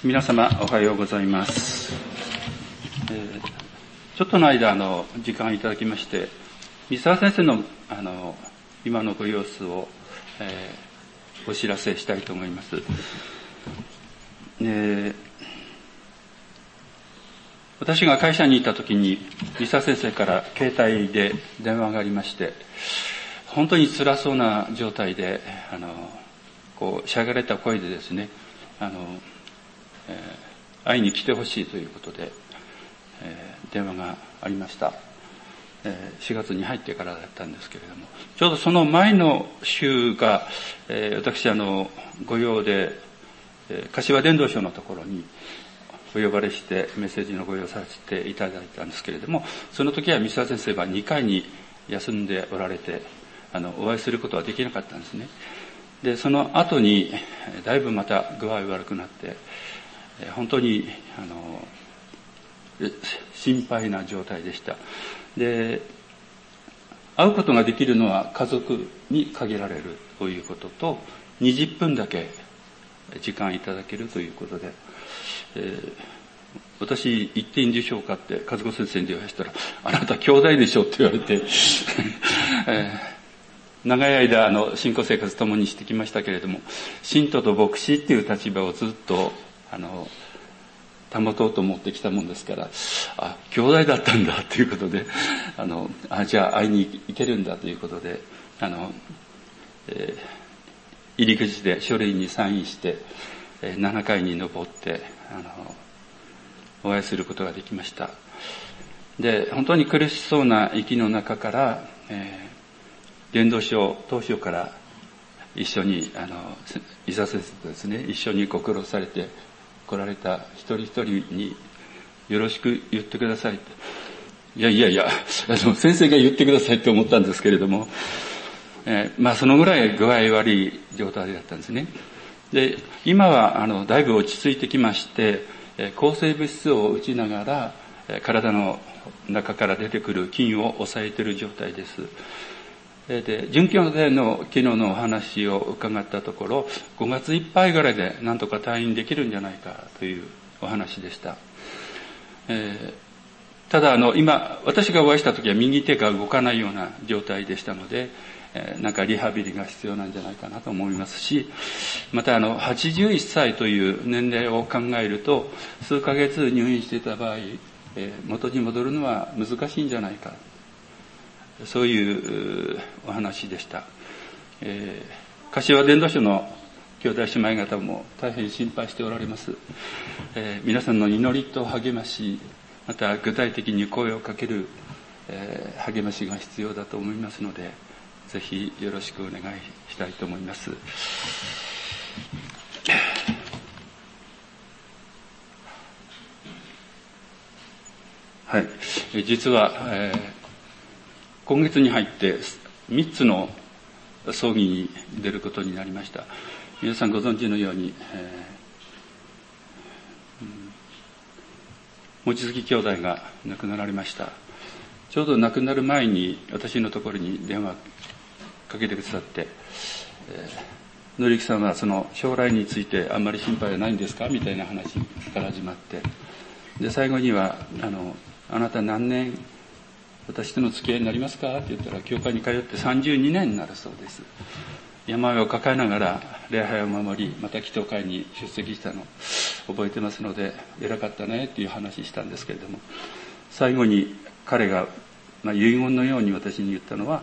皆様おはようございます。ちょっとの間時間いただきまして、三沢先生の今のご様子を、お知らせしたいと思います。私が会社にいた時に三沢先生から携帯で電話がありまして、本当に辛そうな状態でしゃがれた声でですね、会いに来てほしいということで、電話がありました。4月に入ってからだったんですけれども、ちょうどその前の週が、私ご用で、柏伝道所のところにお呼ばれしてメッセージのご用させていただいたんですけれども、その時は三沢先生は2回に休んでおられて、お会いすることはできなかったんですね。で、その後にだいぶまた具合悪くなって、本当に心配な状態でした。で、会うことができるのは家族に限られるということと、20分だけ時間いただけるということで、私行っていいんでしょうかって和子先生に電話したら、あなた兄弟でしょって言われて、長い間信仰生活共にしてきましたけれども、信徒と牧師っていう立場をずっと保とうと思ってきたもんですから、兄弟だったんだということで、じゃあ会いに行けるんだということで、入り口で書類にサインして、7階に登って、お会いすることができました。で、本当に苦しそうな息の中から、伝道所当初から一緒に、伊沢先生とですね、一緒にご苦労されて来られた一人一人によろしく言ってくださいと。いや、先生が言ってくださいと思ったんですけれども、そのぐらい具合悪い状態だったんですね。で、今はだいぶ落ち着いてきまして、抗生物質を打ちながら体の中から出てくる菌を抑えている状態です。で、准教での昨日のお話を伺ったところ、5月いっぱいぐらいでなんとか退院できるんじゃないかというお話でした。ただ今私がお会いした時は右手が動かないような状態でしたので、なんかリハビリが必要なんじゃないかなと思いますし、また81歳という年齢を考えると、数ヶ月入院していた場合、元に戻るのは難しいんじゃないか、そういうお話でした。柏伝道所の兄弟姉妹方も大変心配しておられます。皆さんの祈りと励まし、また具体的に声をかける、励ましが必要だと思いますので、ぜひよろしくお願いしたいと思います。はい、実は、今月に入って3つの葬儀に出ることになりました。皆さんご存知のように、望月兄弟が亡くなられました。ちょうど亡くなる前に私のところに電話かけてくださって、のりきさんはその将来についてあんまり心配はないんですかみたいな話から始まって、で最後にはあなた何年私との付き合いになりますかって言ったら、教会に通って32年になるそうです。病を抱えながら礼拝を守り、また祈祷会に出席したの覚えてますので、偉かったねっていう話したんですけれども、最後に彼が、遺言のように私に言ったのは、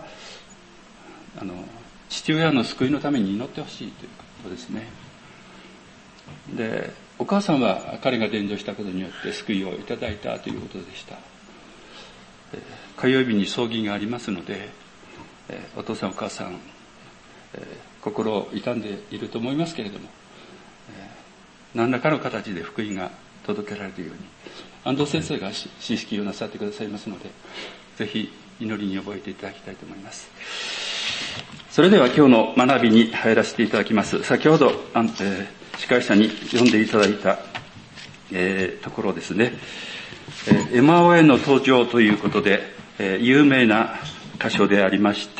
父親の救いのために祈ってほしいということですね。で、お母さんは彼が伝道したことによって救いをいただいたということでした。火曜日に葬儀がありますので、お父さんお母さん、心を痛んでいると思いますけれども、何らかの形で福音が届けられるように、安藤先生が知識をなさってくださいますので、ぜひ祈りに覚えていただきたいと思います。それでは今日の学びに入らせていただきます。先ほど、司会者に読んでいただいた、ところですね。エマオへの登場ということで、有名な箇所でありまして、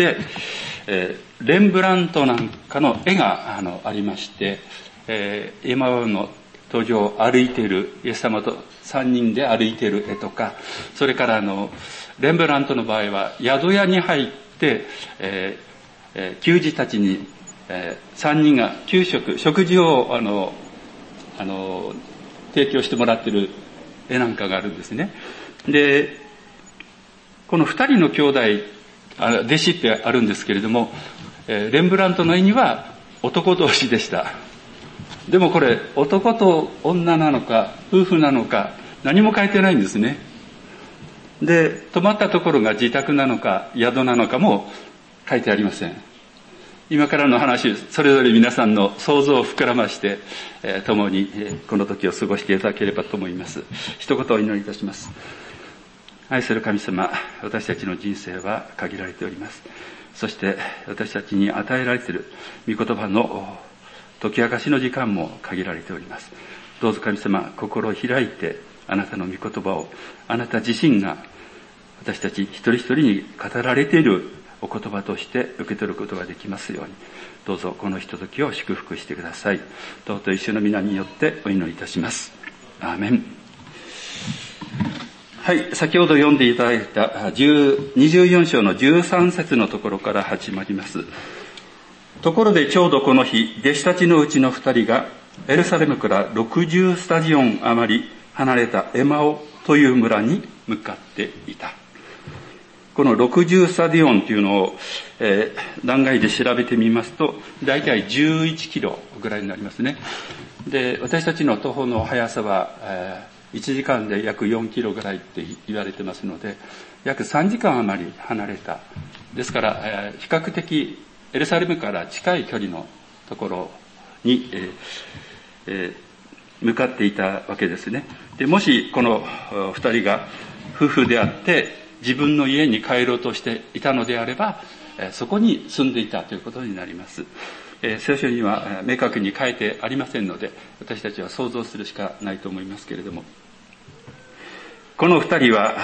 レンブラントなんかの絵がありまして、エマオの途上を歩いている、イエス様と3人で歩いている絵とか、それからレンブラントの場合は宿屋に入って、給仕たちに、3人が食事を提供してもらっている絵なんかがあるんですね。で、この2人の兄弟、弟子ってあるんですけれども、レンブラントの絵には男同士でした。でもこれ、男と女なのか、夫婦なのか、何も書いてないんですね。で、泊まったところが自宅なのか、宿なのかも書いてありません。今からの話、それぞれ皆さんの想像を膨らまして、共に、この時を過ごしていただければと思います。一言お祈りいたします。愛する神様、私たちの人生は限られております。そして私たちに与えられている御言葉の解き明かしの時間も限られております。どうぞ神様、心を開いてあなたの御言葉を、あなた自身が私たち一人一人に語られているお言葉として受け取ることができますように、どうぞこのひとときを祝福してください。どうぞ一緒の皆によってお祈りいたします。アーメン。はい、先ほど読んでいただいた24章の13節のところから始まります。ところでちょうどこの日、弟子たちのうちの2人がエルサレムから60スタジオン余り離れたエマオという村に向かっていた。この60スタジオンというのを、断崖で調べてみますと、だいたい11キロぐらいになりますね。で、私たちの徒歩の速さは、1時間で約4キロぐらいって言われてますので、約3時間余り離れた。ですから、比較的エルサレムから近い距離のところに、向かっていたわけですね。で、もしこの2人が夫婦であって自分の家に帰ろうとしていたのであれば、そこに住んでいたということになります。聖書には明確に書いてありませんので、私たちは想像するしかないと思いますけれども、この2人は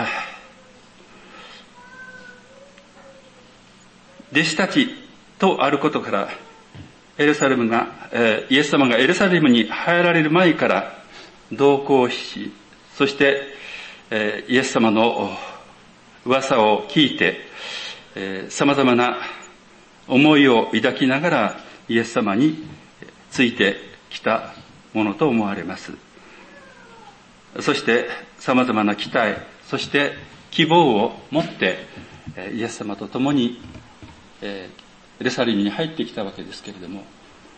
弟子たちとあることから、イエス様がエルサレムに入られる前から同行し、そしてイエス様の噂を聞いて、様々な思いを抱きながらイエス様についてきたものと思われます。そして様々な期待、そして希望を持ってイエス様と共にエルサレムに入ってきたわけですけれども、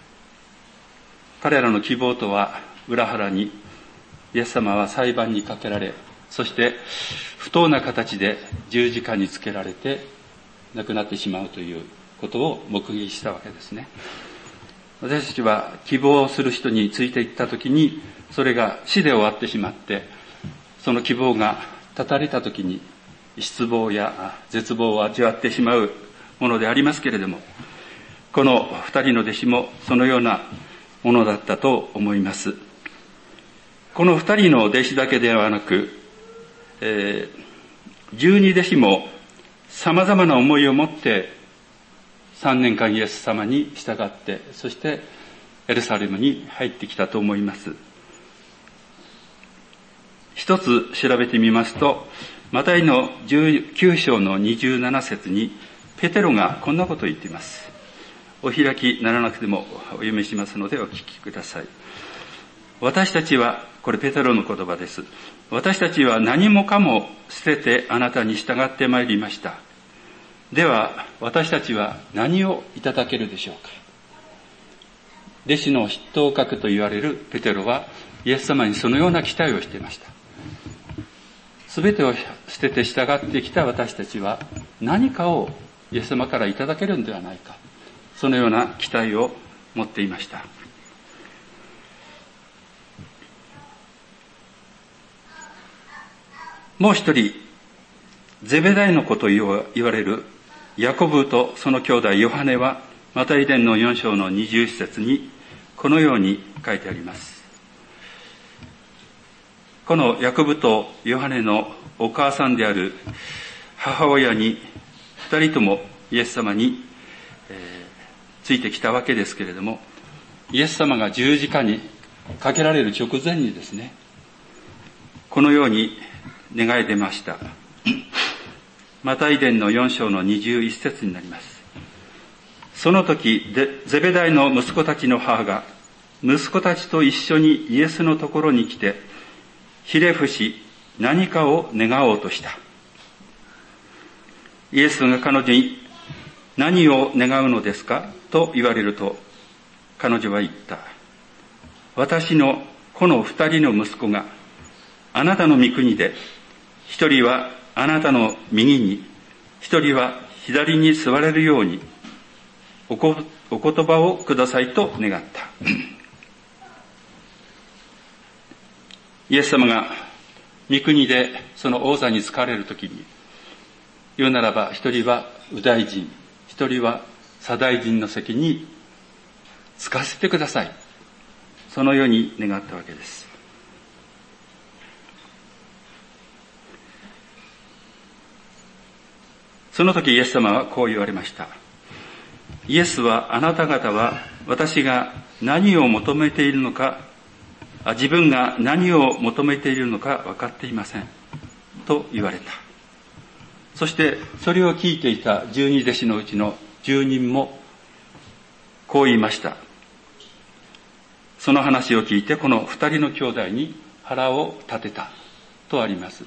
彼らの希望とは裏腹に、イエス様は裁判にかけられ、そして不当な形で十字架につけられて亡くなってしまうということを目撃したわけですね。私たちは希望する人についていったときに、それが死で終わってしまって、その希望が絶たれたときに失望や絶望を味わってしまうものでありますけれども、この二人の弟子もそのようなものだったと思います。この二人の弟子だけではなく、12弟子も様々な思いを持って3年間イエス様に従って、そしてエルサレムに入ってきたと思います。一つ調べてみますと、マタイの19章の27節にペテロがこんなことを言っています。お開きならなくてもお読みしますのでお聞きください。私たちは、これペテロの言葉です。私たちは何もかも捨ててあなたに従ってまいりました。では私たちは何をいただけるでしょうか。弟子の筆頭格と言われるペテロはイエス様にそのような期待をしていました。すべてを捨てて従ってきた私たちは何かをイエス様からいただけるんではないか。そのような期待を持っていました。もう一人、ゼベダイの子と言われるヤコブとその兄弟ヨハネは、マタイ伝の4章の21節にこのように書いてあります。このヤコブとヨハネのお母さんである母親に二人ともイエス様に、ついてきたわけですけれども、イエス様が十字架にかけられる直前にですね、このように願い出ました。マタイ伝の4章の21節になります。その時、ゼベダイの息子たちの母が、息子たちと一緒にイエスのところに来て、ひれ伏し、何かを願おうとした。イエスが彼女に、何を願うのですかと言われると、彼女は言った。私のこの2人の息子が、あなたの御国で、一人はあなたの右に、一人は左に座れるように、お言葉をくださいと願った。イエス様が御国でその王座に就かれるときに、言うならば一人は右大臣、一人は左大臣の席に就かせてください。そのように願ったわけです。その時イエス様はこう言われました。イエスはあなた方は私が何を求めているのか、自分が何を求めているのか分かっていません。と言われた。そしてそれを聞いていた12弟子のうちの10人もこう言いました。その話を聞いてこの2人の兄弟に腹を立てたとあります。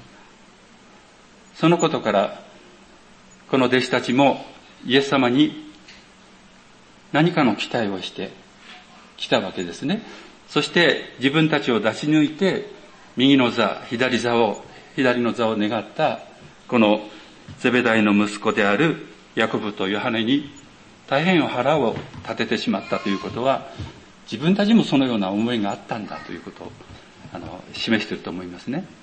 そのことからこの弟子たちもイエス様に何かの期待をしてきたわけですね。そして自分たちを出し抜いて右の座、左の座を願ったこのゼベダイの息子であるヤコブとヨハネに大変腹を立ててしまったということは、自分たちもそのような思いがあったんだということを示していると思いますね。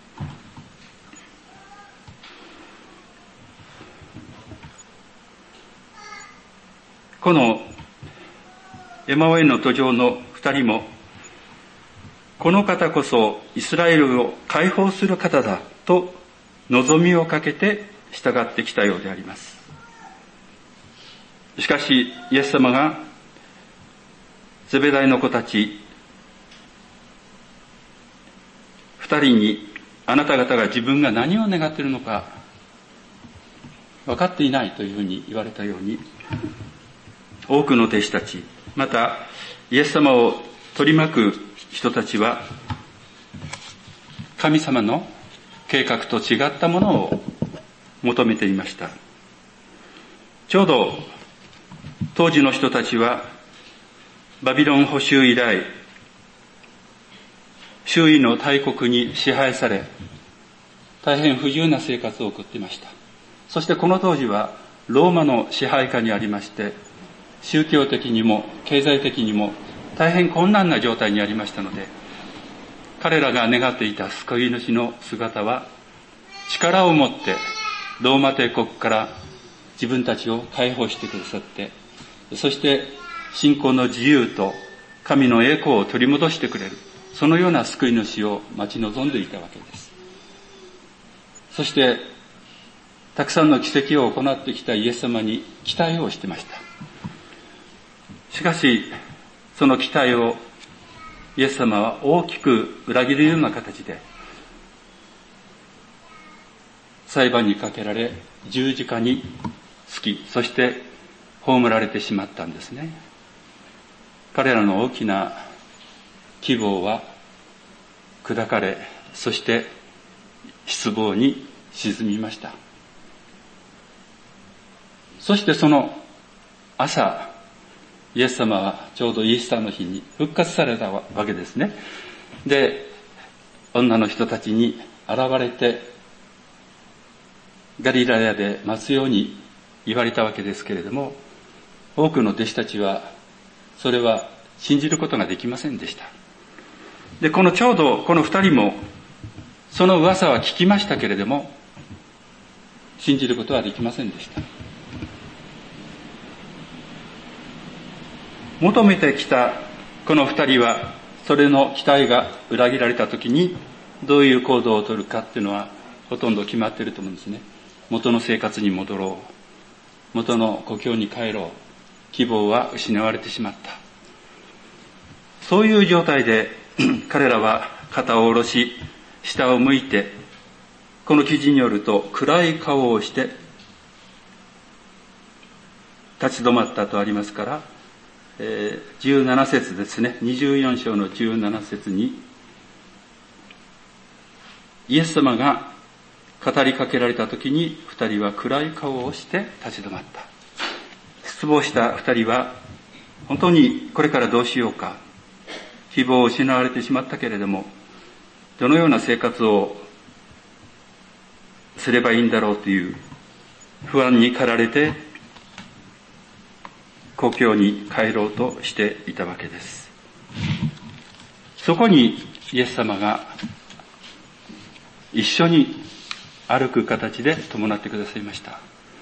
このエマウェイの途上の2人も、この方こそイスラエルを解放する方だと望みをかけて従ってきたようであります。しかしイエス様がゼベダイの子たち2人に、あなた方が自分が何を願っているのか分かっていないというふうに言われたように、多くの弟子たち、またイエス様を取り巻く人たちは神様の計画と違ったものを求めていました。ちょうど当時の人たちはバビロン捕囚以来、周囲の大国に支配され大変不自由な生活を送っていました。そしてこの当時はローマの支配下にありまして、宗教的にも経済的にも大変困難な状態にありましたので、彼らが願っていた救い主の姿は力を持ってローマ帝国から自分たちを解放してくださって、そして信仰の自由と神の栄光を取り戻してくれる、そのような救い主を待ち望んでいたわけです。そしてたくさんの奇跡を行ってきたイエス様に期待をしていました。しかしその期待をイエス様は大きく裏切るような形で裁判にかけられ、十字架につき、そして葬られてしまったんですね。彼らの大きな希望は砕かれ、そして失望に沈みました。そしてその朝、イエス様はちょうどイースターの日に復活されたわけですね。で、女の人たちに現れてガリラヤで待つように言われたわけですけれども、多くの弟子たちはそれは信じることができませんでした。で、ちょうどこの二人もその噂は聞きましたけれども、信じることはできませんでした。求めてきたこの二人は、それの期待が裏切られたときにどういう行動を取るかっていうのはほとんど決まっていると思うんですね。元の生活に戻ろう、元の故郷に帰ろう、希望は失われてしまった。 そういう状態で彼らは肩を下ろし、下を向いて、この記事によると暗い顔をして立ち止まったとありますから、17節ですね、24章の17節に、イエス様が語りかけられたときに、二人は暗い顔をして立ち止まった。失望した二人は、本当にこれからどうしようか、希望を失われてしまったけれども、どのような生活をすればいいんだろうという不安に駆られて、故郷に帰ろうとしていたわけです。そこにイエス様が一緒に歩く形で伴ってくださいました。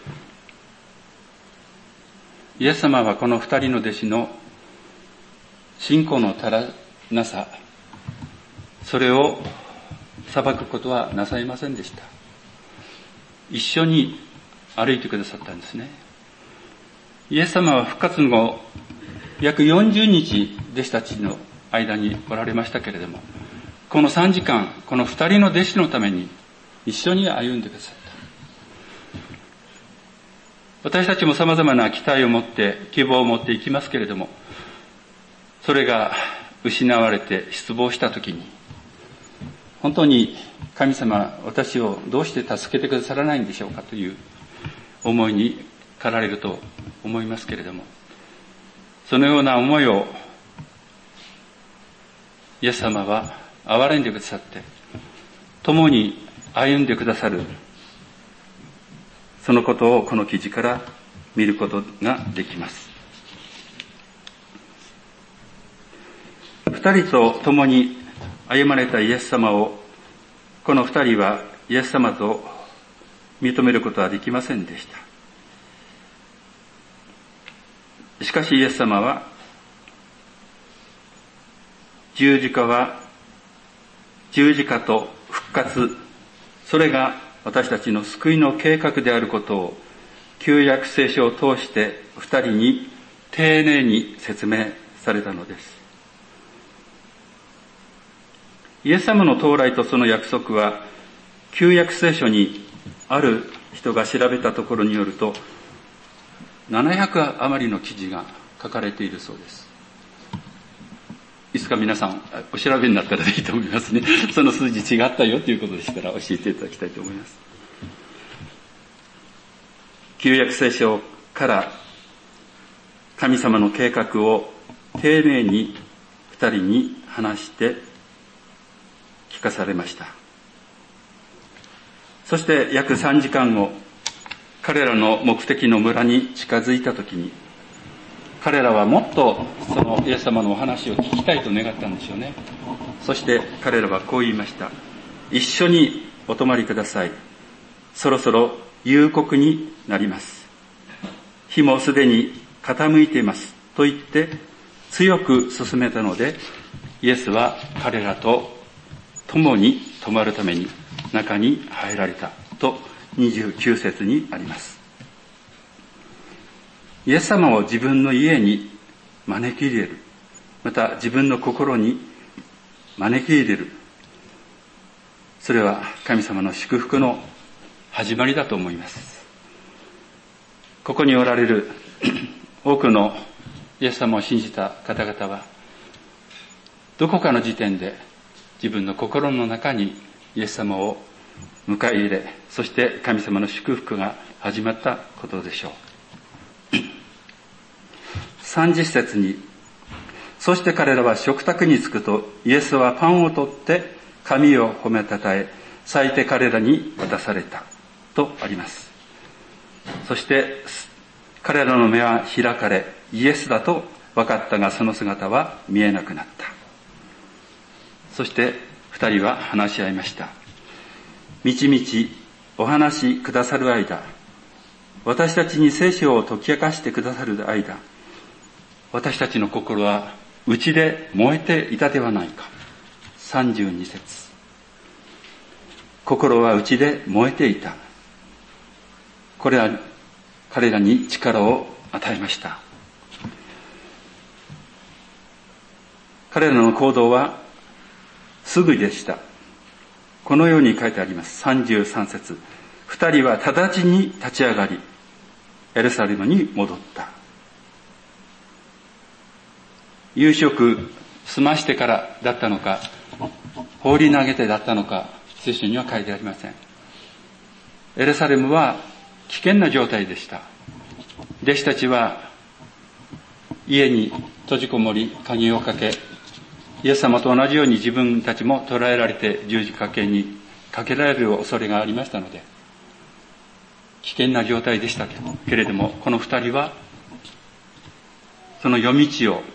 イエス様はこの二人の弟子の信仰の足らなさ、それを裁くことはなさいませんでした。一緒に歩いてくださったんですね。イエス様は復活後、約40日弟子たちの間におられましたけれども、この3時間、この2人の弟子のために一緒に歩んでくださった。私たちも様々な期待を持って、希望を持っていきますけれども、それが失われて失望したときに、本当に神様、私をどうして助けてくださらないんでしょうかという思いに駆られると思いますけれども、そのような思いをイエス様は憐れんでくださって、共に歩んでくださる、そのことをこの記事から見ることができます。二人と共に歩まれたイエス様を、この二人はイエス様と認めることはできませんでした。しかしイエス様は、十字架と復活、それが私たちの救いの計画であることを、旧約聖書を通して二人に丁寧に説明されたのです。イエス様の到来とその約束は、旧約聖書にある人が調べたところによると、700余りの記事が書かれているそうです。いつか皆さんお調べになったらいいと思いますね。その数字違ったよということでしたら教えていただきたいと思います。旧約聖書から神様の計画を丁寧に二人に話して聞かされました。そして約3時間後、彼らの目的の村に近づいたときに、彼らはもっとそのイエス様のお話を聞きたいと願ったんでしょうね。そして彼らはこう言いました。一緒にお泊まりください。そろそろ夕刻になります。日もすでに傾いています。と言って強く勧めたので、イエスは彼らと共に泊まるために中に入られたと29節にあります。イエス様を自分の家に招き入れる。また自分の心に招き入れる。それは神様の祝福の始まりだと思います。ここにおられる多くのイエス様を信じた方々は、どこかの時点で自分の心の中にイエス様を迎え入れ、そして神様の祝福が始まったことでしょう。30節に、そして彼らは食卓に着くと、イエスはパンを取って神を褒めたたえ、裂いて彼らに渡されたとあります。そして彼らの目は開かれ、イエスだと分かったが、その姿は見えなくなった。そして二人は話し合いました。みちみちお話しくださる間、私たちに聖書を解き明かしてくださる間、私たちの心は内で燃えていたではないか。32節。心は内で燃えていた。これは彼らに力を与えました。 彼らの行動はすぐでした。このように書いてあります。33節。二人は直ちに立ち上がり、エルサレムに戻った。夕食済ましてからだったのか、放り投げてだったのか、聖書には書いてありません。エルサレムは危険な状態でした。弟子たちは家に閉じこもり、鍵をかけ、イエス様と同じように自分たちも捕らえられて十字架にかけられる恐れがありましたので、危険な状態でしたけれども、この二人はその夜道を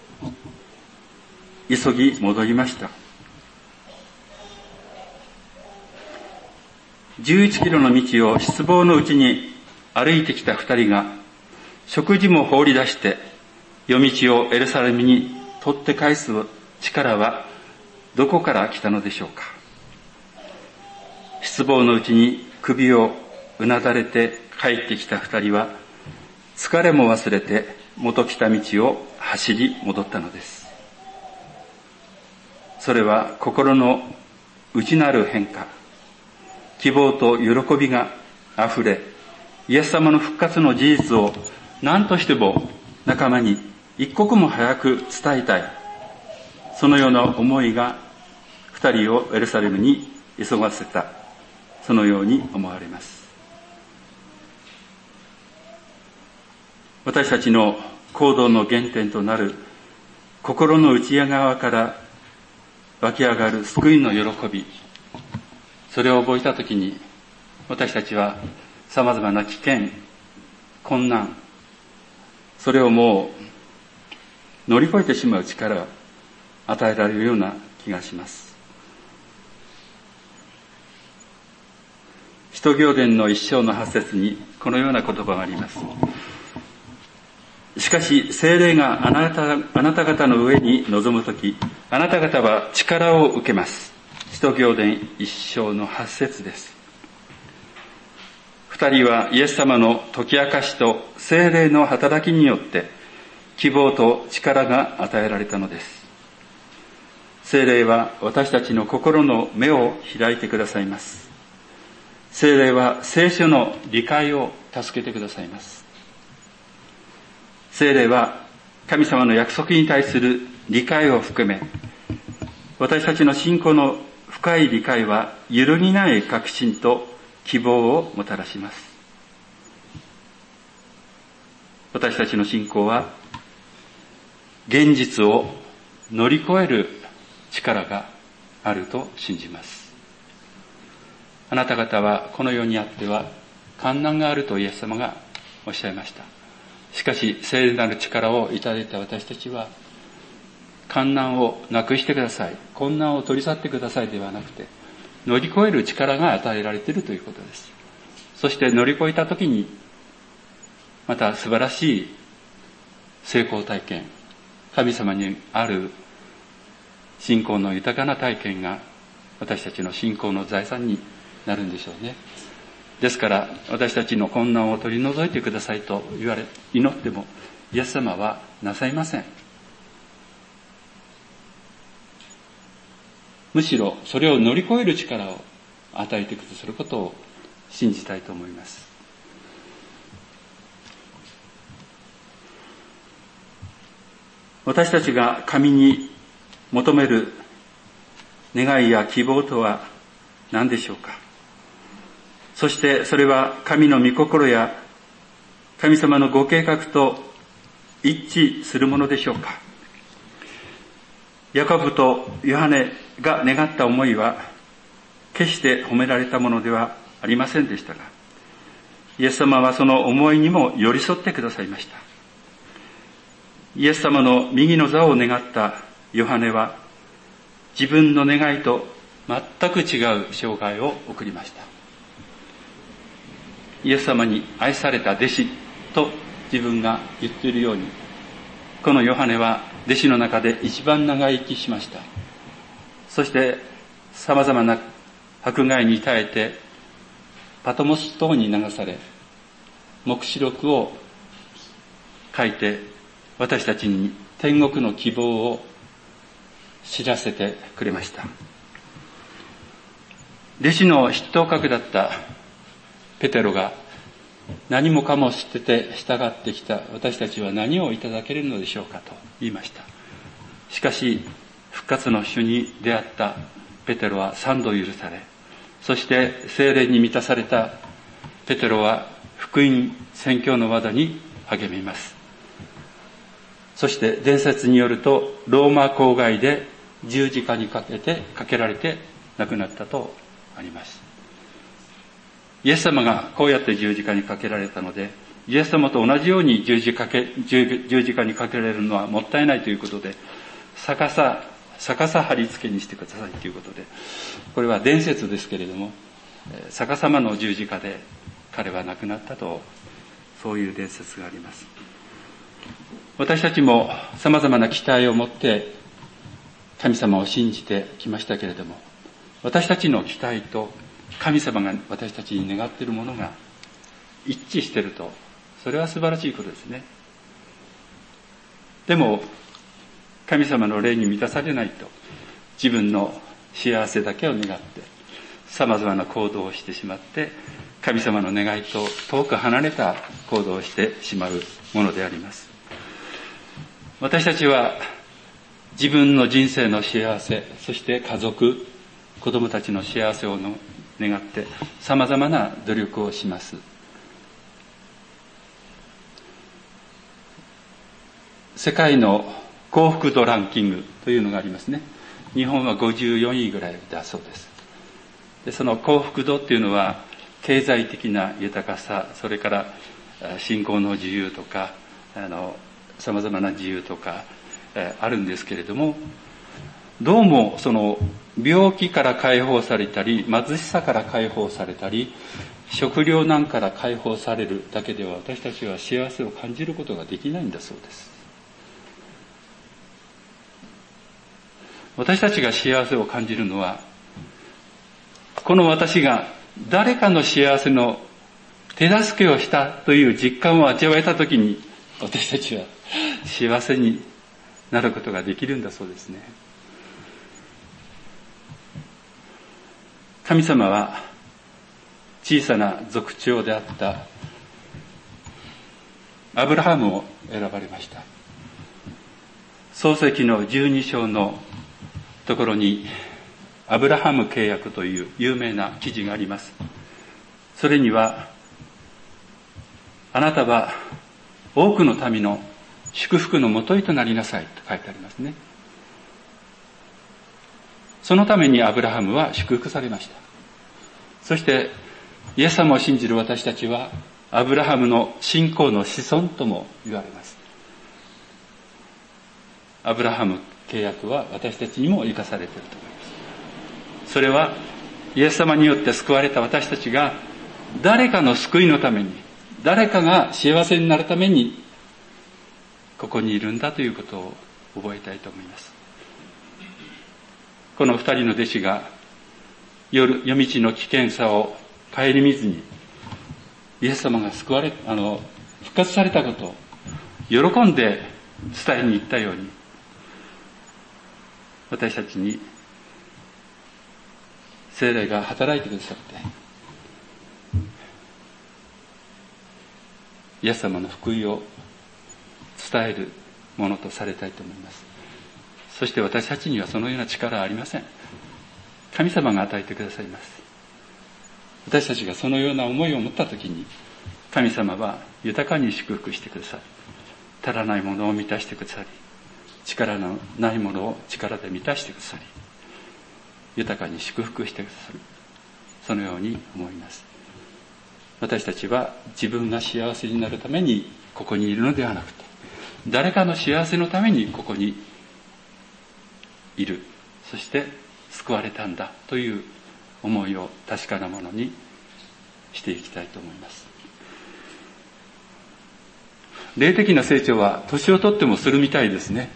急ぎ戻りました。11キロの道を失望のうちに歩いてきた二人が、食事も放り出して夜道をエルサレムに取って返す力はどこから来たのでしょうか。失望のうちに首をうなだれて帰ってきた二人は、疲れも忘れて元来た道を走り戻ったのです。それは心の内なる変化、希望と喜びがあふれ、イエス様の復活の事実を何としても仲間に一刻も早く伝えたい、そのような思いが二人をエルサレムに急がせた、そのように思われます。私たちの行動の原点となる心の内側から湧き上がる救いの喜び、それを覚えたときに、私たちは様々な危険、困難、それをもう乗り越えてしまう力を与えられるような気がします。使徒行伝の1章の8節にこのような言葉があります。しかし聖霊があなた方の上に臨むとき、あなた方は力を受けます。使徒行伝1章の8節です。二人はイエス様の解き明かしと聖霊の働きによって希望と力が与えられたのです。聖霊は私たちの心の目を開いてくださいます。聖霊は聖書の理解を助けてくださいます。聖霊は神様の約束に対する理解を含め、私たちの信仰の深い理解は揺るぎない確信と希望をもたらします。私たちの信仰は現実を乗り越える力があると信じます。あなた方はこの世にあっては患難があるとイエス様がおっしゃいました。しかし聖霊なる力をいただいた私たちは、患難をなくしてください、困難を取り去ってくださいではなくて、乗り越える力が与えられているということです。そして乗り越えたときに、また素晴らしい成功体験、神様にある信仰の豊かな体験が私たちの信仰の財産になるんでしょうね。ですから私たちの困難を取り除いてくださいと祈ってもイエス様はなさいません。むしろそれを乗り越える力を与えてくださることを信じたいと思います。私たちが神に求める願いや希望とは何でしょうか。そしてそれは神の御心や神様のご計画と一致するものでしょうか。ヤコブとヨハネが願った思いは決して褒められたものではありませんでしたが、イエス様はその思いにも寄り添ってくださいました。イエス様の右の座を願ったヨハネは自分の願いと全く違う生涯を送りました。イエス様に愛された弟子と自分が言っているように、このヨハネは弟子の中で一番長生きしました。そして様々な迫害に耐えてパトモス島に流され、黙示録を書いて私たちに天国の希望を知らせてくれました。弟子の筆頭格だったペテロが何もかも捨てて従ってきた私たちは何をいただけるのでしょうかと言いました。しかし復活の主に出会ったペテロは3度許され、そして聖霊に満たされたペテロは福音宣教の技に励みます。そして伝説によるとローマ郊外で十字架にかけられて亡くなったとあります。イエス様がこうやって十字架にかけられたので、イエス様と同じように十字架にかけられるのはもったいないということで、逆さ貼り付けにしてくださいということで、これは伝説ですけれども、逆さまの十字架で彼は亡くなったと、そういう伝説があります。私たちも様々な期待を持って神様を信じてきましたけれども、私たちの期待と神様が私たちに願っているものが一致していると、それは素晴らしいことですね。でも神様の霊に満たされないと、自分の幸せだけを願って様々な行動をしてしまって、神様の願いと遠く離れた行動をしてしまうものであります。私たちは自分の人生の幸せ、そして家族、子供たちの幸せを願って様々な努力をします。世界の幸福度ランキングというのがありますね。日本は54位ぐらいだそうです。で、その幸福度っていうのは経済的な豊かさ、それから信仰の自由とか様々な自由とかあるんですけれども、どうもその病気から解放されたり、貧しさから解放されたり、食糧難から解放されるだけでは私たちは幸せを感じることができないんだそうです。私たちが幸せを感じるのは、この私が誰かの幸せの手助けをしたという実感を味わえたときに、私たちは幸せになることができるんだそうですね。神様は小さな族長であったアブラハムを選ばれました。創世記の12章のところにアブラハム契約という有名な記事があります。それには、あなたは多くの民の祝福のもといとなりなさいと書いてありますね。そのためにアブラハムは祝福されました。そしてイエス様を信じる私たちはアブラハムの信仰の子孫とも言われます。アブラハム契約は私たちにも生かされていると思います。それはイエス様によって救われた私たちが誰かの救いのために、誰かが幸せになるためにここにいるんだということを覚えたいと思います。この二人の弟子が夜道の危険さを顧みずにイエス様が復活されたことを喜んで伝えに行ったように、私たちに聖霊が働いてくださって、イエス様の福音を伝えるものとされたいと思います。そして私たちにはそのような力はありません。神様が与えてくださいます。私たちがそのような思いを持ったときに、神様は豊かに祝福してくださり、足らないものを満たしてくださり、力のないものを力で満たしてくださり、豊かに祝福してくださる。そのように思います。私たちは自分が幸せになるためにここにいるのではなくて、誰かの幸せのためにここにいる。そして救われたんだという思いを確かなものにしていきたいと思います。霊的な成長は年をとってもするみたいですね。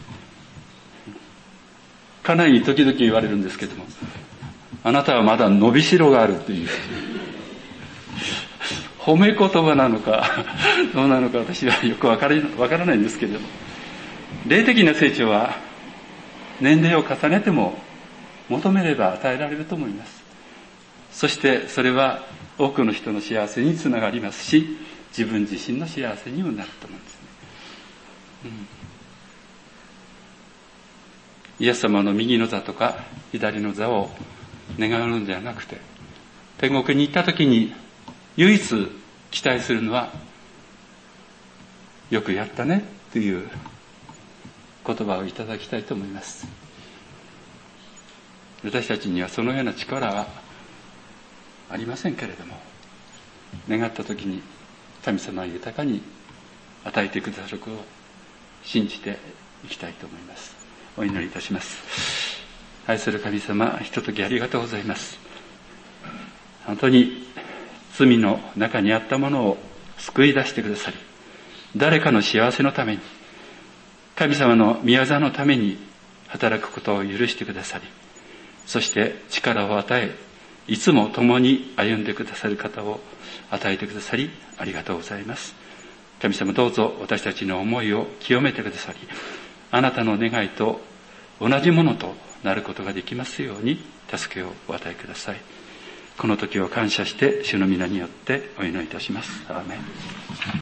家内に時々言われるんですけども、あなたはまだ伸びしろがあるという褒め言葉なのかどうなのか私はよくわからないんですけれども、霊的な成長は年齢を重ねても求めれば与えられると思います。そしてそれは多くの人の幸せにつながりますし、自分自身の幸せにもなると思うんですね。イエス様の右の座とか左の座を願うのではなくて、天国に行った時に唯一期待するのは、よくやったねという言葉をいただきたいと思います。私たちにはそのような力はありませんけれども、願った時に神様は豊かに与えてくださることを信じていきたいと思います。お祈りいたします。愛する神様、ひとときありがとうございます。本当に罪の中にあったものを救い出してくださり、誰かの幸せのために、神様の御業のために働くことを許してくださり、そして力を与え、いつも共に歩んでくださる方を与えてくださり、ありがとうございます。神様、どうぞ私たちの思いを清めてくださり、あなたの願いと同じものとなることができますように助けをお与えください。この時を感謝して主の皆によってお祈りいたします。アーメン。